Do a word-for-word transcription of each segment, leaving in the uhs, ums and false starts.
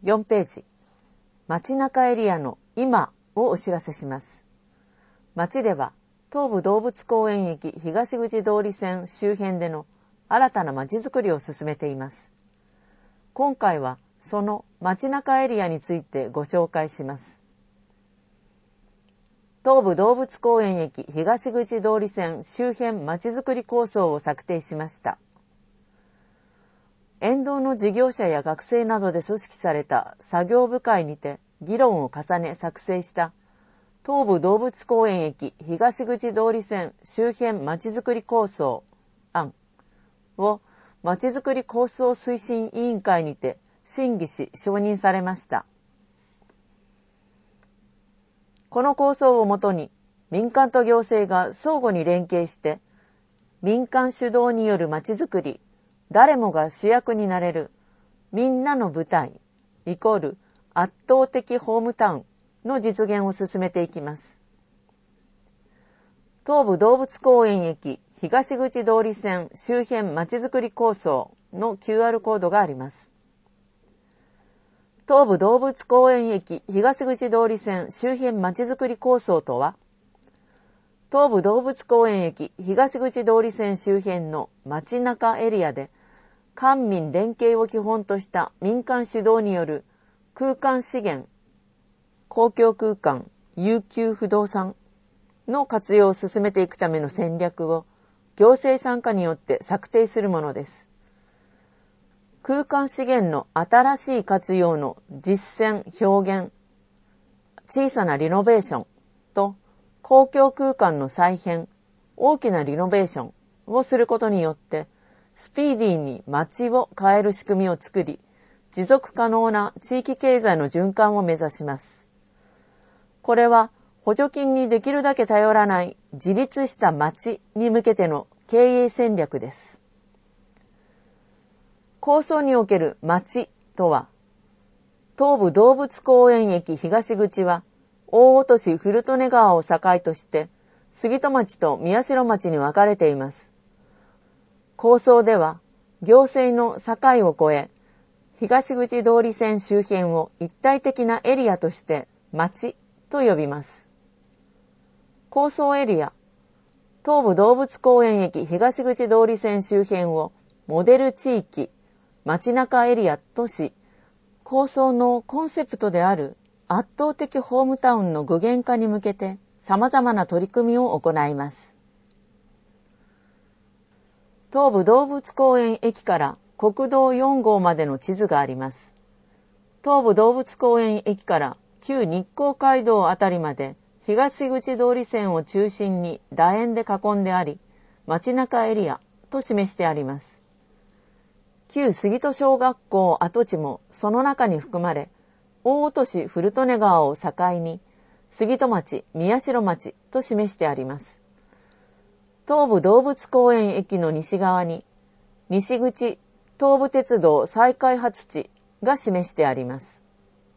よんページ、街中エリアの今をお知らせします。街では東武動物公園駅東口通り線周辺での新たな街づくりを進めています。今回はその街中エリアについてご紹介します。東武動物公園駅東口通り線周辺街づくり構想を策定しました。沿道の事業者や学生などで組織された作業部会にて議論を重ね作成した東武動物公園駅東口通り線周辺まちづくり構想案をまちづくり構想推進委員会にて審議し承認されました。この構想をもとに民間と行政が相互に連携して民間主導によるまちづくり、誰もが主役になれるみんなの舞台イコール圧倒的ホームタウンの実現を進めていきます。東武動物公園駅東口通り線周辺まちづくり構想の キューアール コードがあります。東武動物公園駅東口通り線周辺まちづくり構想とは、東武動物公園駅東口通り線周辺の街中エリアで官民連携を基本とした民間主導による空間資源、公共空間、悠久不動産の活用を進めていくための戦略を行政参加によって策定するものです。空間資源の新しい活用の実践、表現、小さなリノベーションと公共空間の再編、大きなリノベーションをすることによってスピーディーに街を変える仕組みを作り、持続可能な地域経済の循環を目指します。これは補助金にできるだけ頼らない自立した街に向けての経営戦略です。構想における街とは、東武動物公園駅東口は大落古利根川を境として杉戸町と宮代町に分かれています。構想では行政の境を越え、東口通り線周辺を一体的なエリアとして街と呼びます。構想エリア、東武動物公園駅東口通り線周辺をモデル地域、街中エリアとし、構想のコンセプトである圧倒的ホームタウンの具現化に向けて様々な取り組みを行います。東武動物公園駅から国道よん号までの地図があります。東武動物公園駅から旧日光街道あたりまで東口通り線を中心に楕円で囲んであり、街中エリアと示してあります。旧杉戸小学校跡地もその中に含まれ、大落古利根川を境に杉戸町、宮代町と示してあります。東武動物公園駅の西側に西口東武鉄道再開発地が示してあります。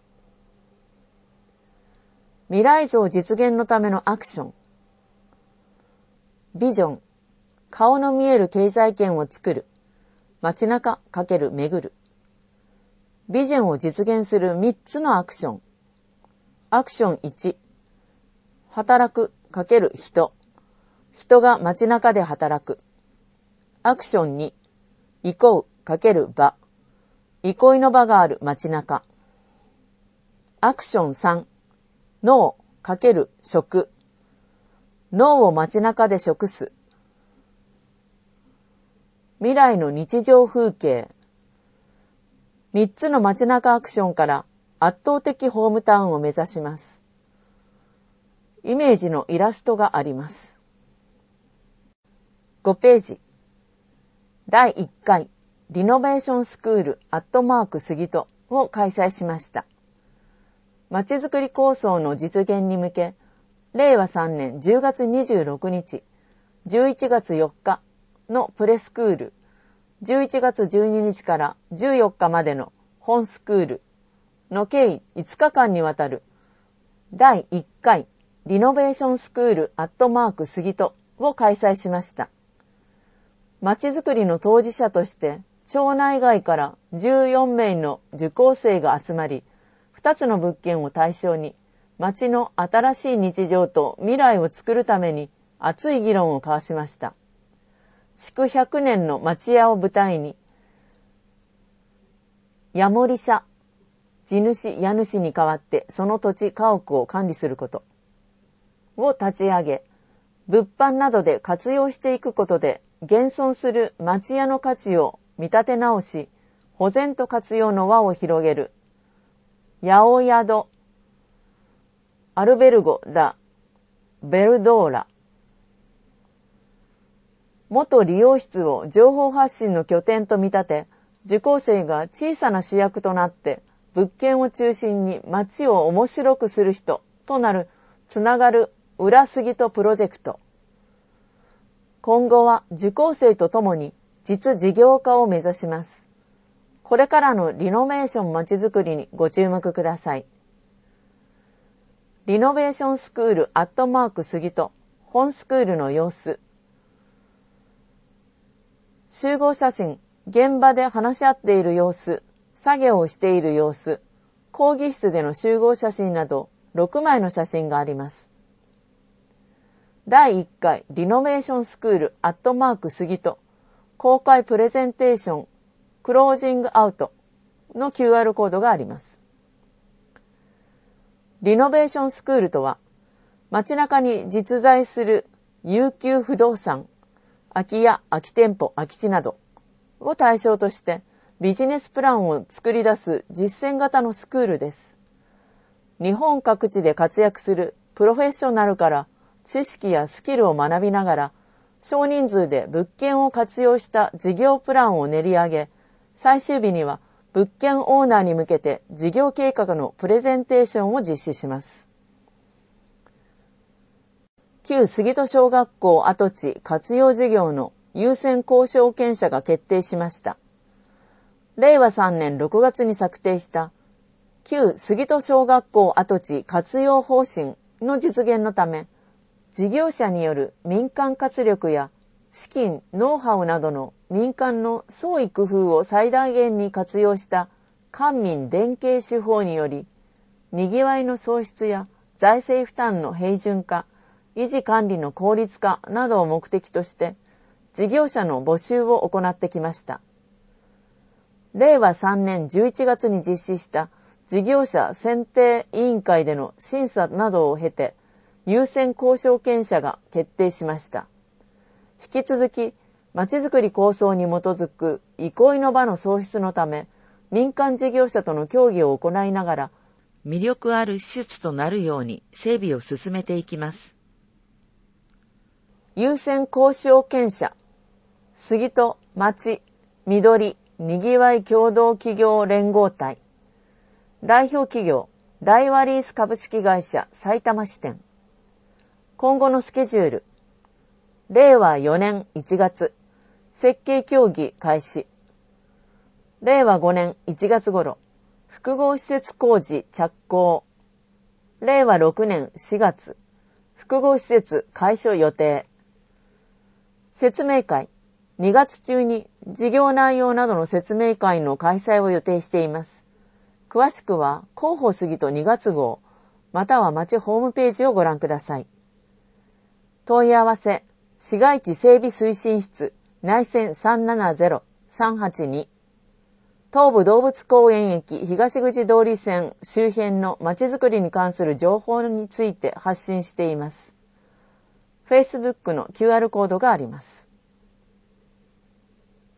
未来像実現のためのアクション。ビジョン、顔の見える経済圏を作る。街中×巡る。ビジョンを実現するみっつのアクション。アクションいち、働く×人。人が街中で働く。アクションに、憩う×場。憩いの場がある街中。アクションさん、脳×食。脳を街中で食す。未来の日常風景。みっつの街中アクションから圧倒的ホームタウンを目指します。イメージのイラストがあります。ごページ。だいいっかいリノベーションスクールアットマーク杉戸を開催しました。まちづくり構想の実現に向け、れいわさんねんじゅうがつにじゅうろくにち、じゅういちがつよっかのプレスクール、じゅういちがつじゅうににちからじゅうよっかまでの本スクールの計いつかかんにわたるだいいっかいリノベーションスクールアットマーク杉戸を開催しました。まちづくりの当事者として町内外からじゅうよんめいの受講生が集まり、ふたつの物件を対象に、町の新しい日常と未来を作るために熱い議論を交わしました。築ひゃくねんの町屋を舞台に、家守者、地主、家主に代わってその土地家屋を管理することを立ち上げ、物販などで活用していくことで、現存する町屋の価値を見立て直し、保全と活用の輪を広げる、八百宿、アルベルゴ・ダ・ベルドーラ、元利用室を情報発信の拠点と見立て、受講生が小さな主役となって物件を中心に街を面白くする人となるつながる裏杉戸プロジェクト。今後は受講生とともに実事業化を目指します。これからのリノベーションまちづくりにご注目ください。リノベーションスクールアットマーク杉戸本スクールの様子。集合写真、現場で話し合っている様子、作業をしている様子、講義室での集合写真などろくまいの写真があります。だいいっかいリノベーションスクールアットマーク杉戸公開プレゼンテーションクロージングアウトの キューアール コードがあります。リノベーションスクールとは、街中に実在する悠久不動産、空き家、空き店舗、空き地などを対象としてビジネスプランを作り出す実践型のスクールです。日本各地で活躍するプロフェッショナルから知識やスキルを学びながら、少人数で物件を活用した事業プランを練り上げ、最終日には物件オーナーに向けて事業計画のプレゼンテーションを実施します。旧杉戸小学校跡地活用事業の優先交渉権者が決定しました。れいわさんねんろくがつに策定した旧杉戸小学校跡地活用方針の実現のため、事業者による民間活力や資金、ノウハウなどの民間の創意工夫を最大限に活用した官民連携手法により、にぎわいの創出や財政負担の平準化、維持管理の効率化などを目的として、事業者の募集を行ってきました。れいわさんねんじゅういちがつに実施した事業者選定委員会での審査などを経て、優先交渉権者が決定しました。引き続き、まちづくり構想に基づく憩いの場の創出のため、民間事業者との協議を行いながら、魅力ある施設となるように整備を進めていきます。優先交渉権者、杉戸町緑にぎわい協同企業連合体、代表企業大和リース株式会社埼玉支店。今後のスケジュール、れいわよねんいちがつ設計協議開始、れいわごねんいちがつ頃複合施設工事着工、れいわろくねんしがつ複合施設開所予定。説明会、にがつ中に事業内容などの説明会の開催を予定しています。詳しくは広報杉戸にがつ号または町ホームページをご覧ください。問い合わせ、市街地整備推進室内線 さんななゼロさんはちに、東武動物公園駅東口通り線周辺のまちづくりに関する情報について発信しています。Facebook の キューアール コードがあります。